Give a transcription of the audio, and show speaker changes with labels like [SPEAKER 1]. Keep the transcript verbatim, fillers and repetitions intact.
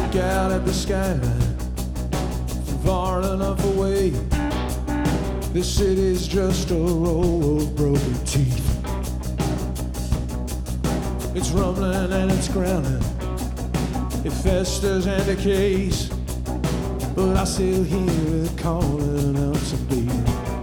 [SPEAKER 1] look out at the skyline from far enough away, this city's just a row of broken teeth. It's rumbling and it's growling, it festers and decays, but I still hear it calling out to me.